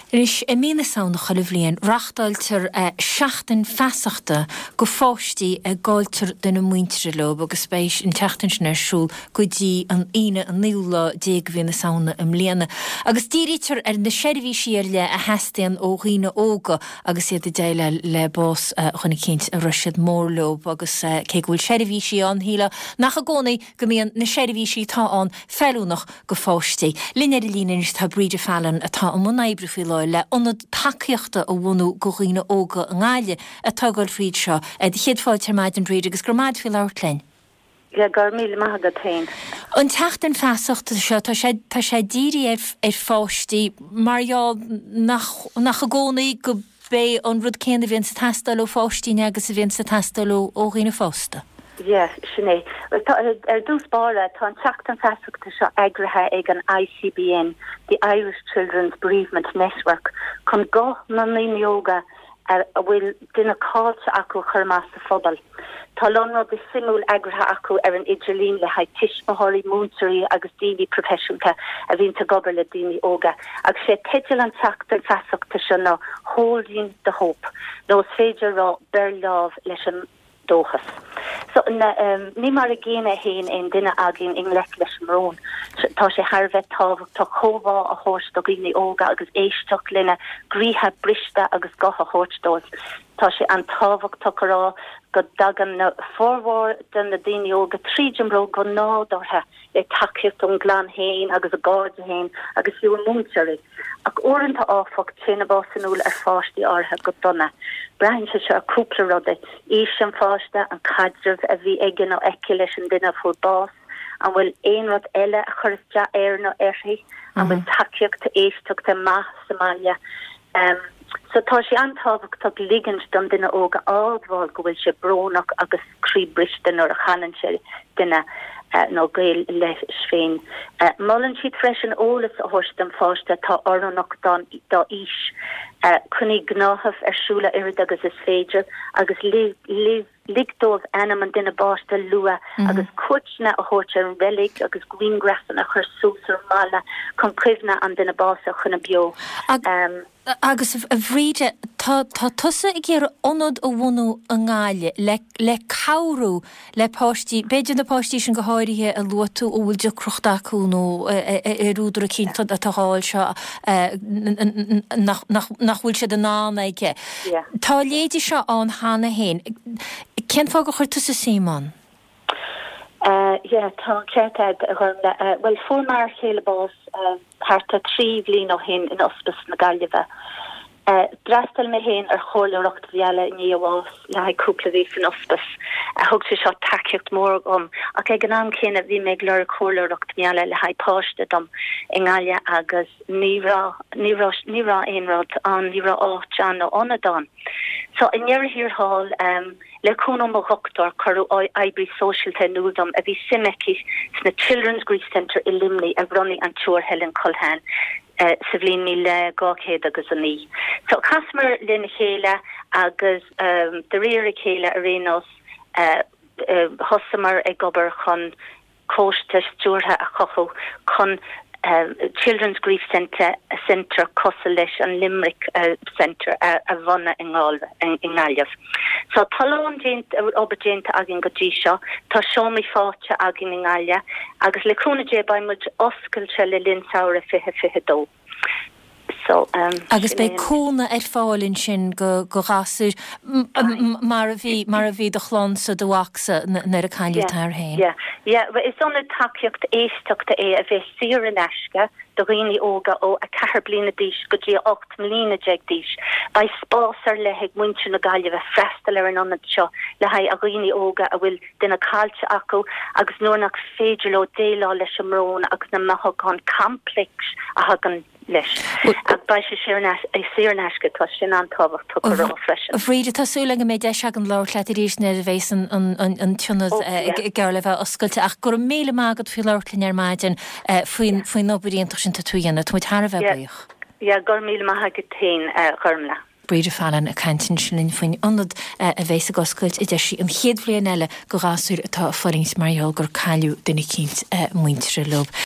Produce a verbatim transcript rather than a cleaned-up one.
Is a mína saona chalibhlíon rachtaltar seachtain feasachta go fáistí a gáiltar den na muintere lob agus spéis in teachtain narsúl go dtí an ine an níla déag bhína saona am léana. Agus dírítar ar na seirbhí siar le a heastain ó ghine óga agus iad a déile le bós chuna cinint a ruisiad mór lob agus cé bhfuil seirbhí si an híla nach a gcónaí go míon na seirbhí si tá an fellúnach go fáistí. Línear lína is tá bríide fallan atá an mna ibrifií le onad takeíochta a bhunú go ghine óga an gáile a tugáil fríd seo a d chéadfáil termáid an bríide agus gur máid fi leirtlein. Ja, gar míle maith a tain. An teachtain feasachta seo tá sé tá sé díri ar ar fáistí marall nach nach a gcónaí go bé an rud céan a bhíonn sa teastal ó fáistíine agus a bhíonn sa teastal ó ó ghine fásta. Yes, sinné. Er dús bara tá teachtain feasachta seo agrathe ag an I C B N, the Irish Children's Bereavement Network, chun go na líon yoga a bhfuil duine cáilte acu churmas sa phobal. Tá lonrad is simúl agrathe acu ar an idirlín le haid tiismathirí múntarí agus daoine profisiúnta a bhíonnta gobar le daoine óga. Agus sé teideal an teachtain feasachta seo ná Holding the Hope, nó féidir rá bear lámh leis an dóchas. So na um, ní mar a géine héin in duine agin in lech leis mrón. Tá sé Harbheith tábhacht tá chomhá a hort do gine óga agus éisteach linne gríthe brista agus gacha hortdós. Tá sé an tábhacht tá go dagan na fórhór den na daine óga trídimró go nádorthe le takeíocht an glan héin agus a gáde héin agus fiú an múntarí. Ach orintanta áfacht sinna básanúil ar fáistí áthe go donna. Brein se se a cúpla rudde, ís an fáiste an cadrih a bhí igen ó eici leis an duine fór bás, an bhfuil éon rud eile a chuirte ar nó airthaí, an bhfuil takeíocht éisteach de maith Somália. Um, so tá sé antábhacht tá ligand don duine óga ábháil go bhfuil sé brónach agus críbristen ó a chanan sé duine Uh, no gael le svein. Uh, Mullen siad freisin ólas a horst an fáiste tá ornach don da is. Uh, Cunnig gnáhaf ar siúla irid agus is féidir agus ligdómh anam an duine báiste lua mm-hmm. agus cuitna a hort ar an velig agus gwingrasan a chur súsar mala chun cuimhna an duine báiste chuna bio. Ag um, agus a bhríide tá tusa i ggéar onod a bhunú an gáile le le cabhrú le páistí beidir na páistí sin go háirithe a luatú ó bhfuil de cruchtaú nó i rúdra cinnta a tááil seo nach bhfuil se den ná ige. Tá léidir seo an hána héin. Cén fá go chuir tusa Simán? Ja, tá ceirtead a well fór mar chéile bás harta trí bhblin ó hin in ospis na Gaillimhe. Uh, Drastal me héin ar chóileacht bheala ní bhás le haid cúpla bhí fan ospis a thug sé seo takeíocht mór gom ach ag an am cén a bhí méid leir chóileacht bheala le haid páiste dom in Gaile agus nírá nírá éonrad an nírá áit an ó anadán. So in near here hall um le cúna mo hochtar carú Ibri social te núdom a bhí simeci sna Children's Grief Centre i Limley a running an túr Helen Culhan. Uh, Sivlin mi le gachéad agus a ní. So Casmer lin chéile agus um, de réir chéile a rénos uh, uh, hosamar ag gobar chun cóiste stúrthe a chochu chun um, Children's Grief Centre a Centre cosa leis an Limerick uh, Centre a, a bhana in Galve in, in Gaillimh. So talón géint obergénta agin go dtí seo, tá seomí fáte agin in Gaile agus le cúna dé ba muid oscailte le linn saoire fiche fiche dó. So, um, agus bei cúna ar fáilinn sin go go gasú mar a bhí mar a bhí do chlánsa do wachsa nar a caile tar héin. Ja, ja, is onna takeíocht éisteachta é a bheith siar an eisce do rií óga ó a cehar blina díis go dtí ocht mlína deag díis. Ba spásar le heag muintir na Gaillimhe bheith freistal ar an anad seo le haid a rií óga a bhfuil duine cáilte acu agus nuair nach féidir le déilá leis an mrón agus na maithagán complex a hagan leis. Ag ba sé séarneisce tá sin antábhacht tu go rá freisin. Bhríide tásúla go méid deis an leir le rééis na bhééis an tunad geirla bheith oscailte ach gur méle mágad fi leirlinn ar maidin faoin nóbaíonach sin tatúanna tú tar bheith buoch. Ja, gur míle maithe go tain chumla. Bríide fallan a cantin sin faoin anad a bhééis a goscailt i d deisi an chéad bblion eile go gasúr atá forings marall gur caiú duna cinint muintere lob.